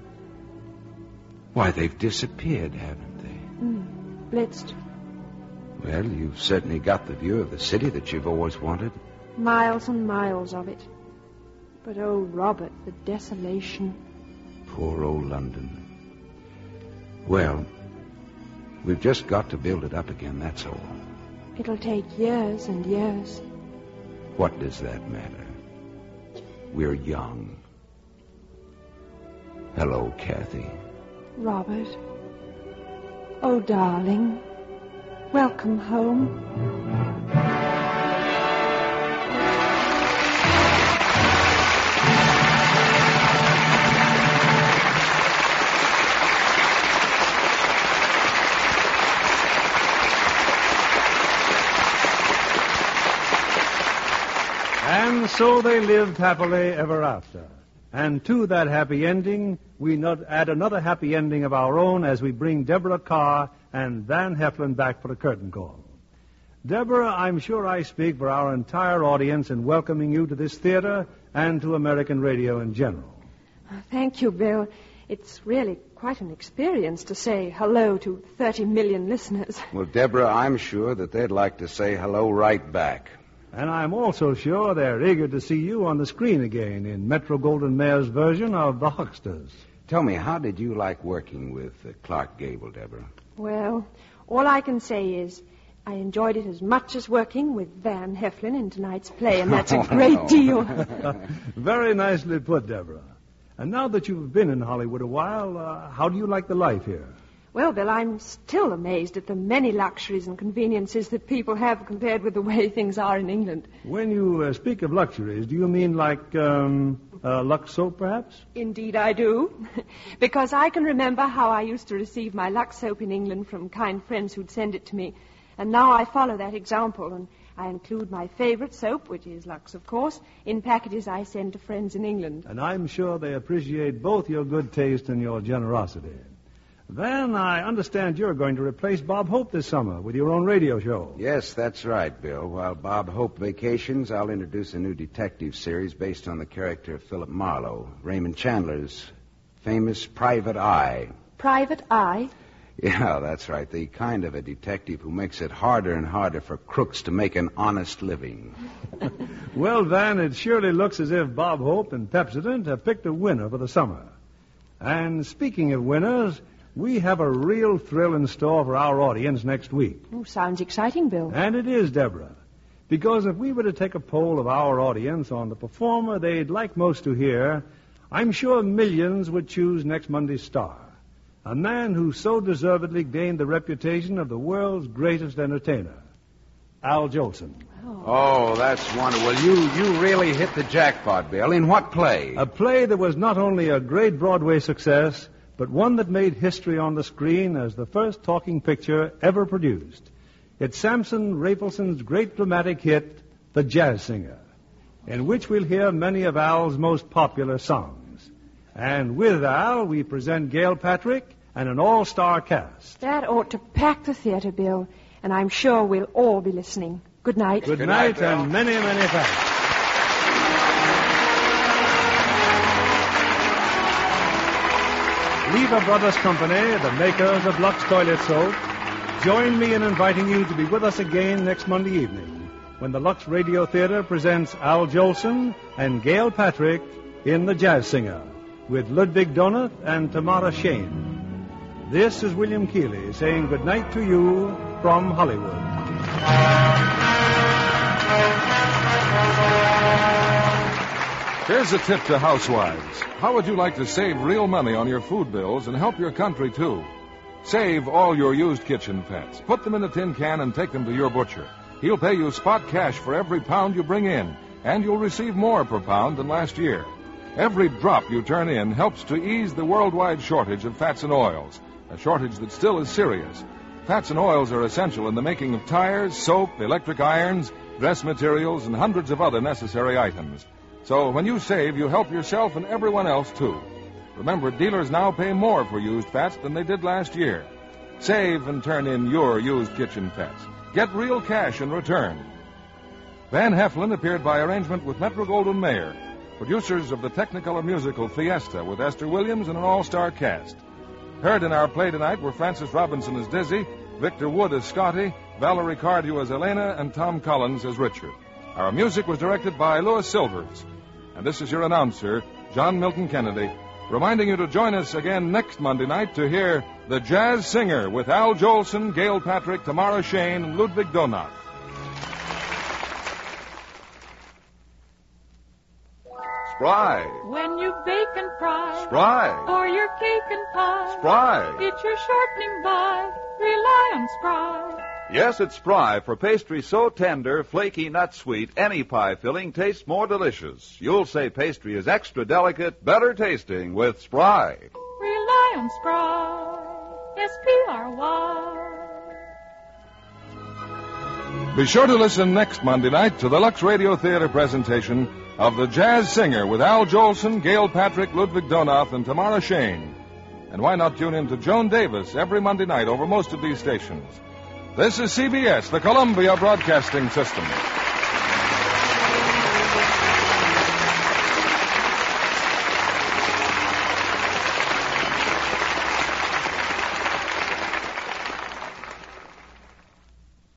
Why, they've disappeared, haven't they? Blitzed. Well, you've certainly got the view of the city that you've always wanted. Miles and miles of it. But, oh, Robert, the desolation. Poor old London. Well, we've just got to build it up again, that's all. It'll take years and years. What does that matter? We're young. Hello, Kathy. Robert. Oh, darling. Welcome home. And so they lived happily ever after. And to that happy ending, we add another happy ending of our own as we bring Deborah Carr and Van Heflin back for a curtain call. Deborah, I'm sure I speak for our entire audience in welcoming you to this theater and to American radio in general. Thank you, Bill. It's really quite an experience to say hello to 30 million listeners. Well, Deborah, I'm sure that they'd like to say hello right back. And I'm also sure they're eager to see you on the screen again in Metro-Goldwyn-Mayer's version of The Hucksters. Tell me, how did you like working with Clark Gable, Deborah? Well, all I can say is I enjoyed it as much as working with Van Heflin in tonight's play, and that's a great deal. Very nicely put, Deborah. And now that you've been in Hollywood a while, how do you like the life here? Well, Bill, I'm still amazed at the many luxuries and conveniences that people have compared with the way things are in England. When you speak of luxuries, do you mean like Lux soap, perhaps? Indeed I do. Because I can remember how I used to receive my Lux soap in England from kind friends who'd send it to me. And now I follow that example, and I include my favorite soap, which is Lux, of course, in packages I send to friends in England. And I'm sure they appreciate both your good taste and your generosity. Then I understand you're going to replace Bob Hope this summer with your own radio show. Yes, that's right, Bill. While Bob Hope vacations, I'll introduce a new detective series based on the character of Philip Marlowe, Raymond Chandler's famous Private Eye. Private Eye? Yeah, that's right. The kind of a detective who makes it harder and harder for crooks to make an honest living. Well, Van, it surely looks as if Bob Hope and Pepsodent have picked a winner for the summer. And speaking of winners, we have a real thrill in store for our audience next week. Oh, sounds exciting, Bill. And it is, Deborah. Because if we were to take a poll of our audience on the performer they'd like most to hear, I'm sure millions would choose next Monday's star. A man who so deservedly gained the reputation of the world's greatest entertainer, Al Jolson. Oh, that's wonderful. You really hit the jackpot, Bill. In what play? A play that was not only a great Broadway success, but one that made history on the screen as the first talking picture ever produced. It's Samson Rapelson's great dramatic hit, The Jazz Singer, in which we'll hear many of Al's most popular songs. And with Al, we present Gail Patrick and an all-star cast. That ought to pack the theater, Bill, and I'm sure we'll all be listening. Good night. Good night, and many, many thanks. Lever Brothers Company, the makers of Lux Toilet Soap, join me in inviting you to be with us again next Monday evening when the Lux Radio Theater presents Al Jolson and Gail Patrick in The Jazz Singer with Ludwig Donath and Tamara Shane. This is William Keighley saying good night to you from Hollywood. Here's a tip to housewives. How would you like to save real money on your food bills and help your country, too? Save all your used kitchen pets. Put them in a tin can and take them to your butcher. He'll pay you spot cash for every pound you bring in, and you'll receive more per pound than last year. Every drop you turn in helps to ease the worldwide shortage of fats and oils, a shortage that still is serious. Fats and oils are essential in the making of tires, soap, electric irons, dress materials, and hundreds of other necessary items. So when you save, you help yourself and everyone else, too. Remember, dealers now pay more for used fats than they did last year. Save and turn in your used kitchen pets. Get real cash in return. Van Heflin appeared by arrangement with Metro-Goldwyn-Mayer, producers of the Technicolor musical Fiesta with Esther Williams and an all-star cast. Heard in our play tonight were Francis Robinson as Dizzy, Victor Wood as Scotty, Valerie Cardew as Elena, and Tom Collins as Richard. Our music was directed by Louis Silvers. And this is your announcer, John Milton Kennedy, reminding you to join us again next Monday night to hear The Jazz Singer with Al Jolson, Gail Patrick, Tamara Shane, and Ludwig Donath. Spry. When you bake and fry. Spry. Or your cake and pie. Spry. It's your shortening by. Rely on Spry. Yes, it's Spry for pastry so tender, flaky, nut sweet, any pie filling tastes more delicious. You'll say pastry is extra delicate, better tasting with Spry. Rely on Spry. S-P-R-Y. Be sure to listen next Monday night to the Lux Radio Theater presentation of The Jazz Singer with Al Jolson, Gail Patrick, Ludwig Donath, and Tamara Shane. And why not tune in to Joan Davis every Monday night over most of these stations? This is CBS, the Columbia Broadcasting System.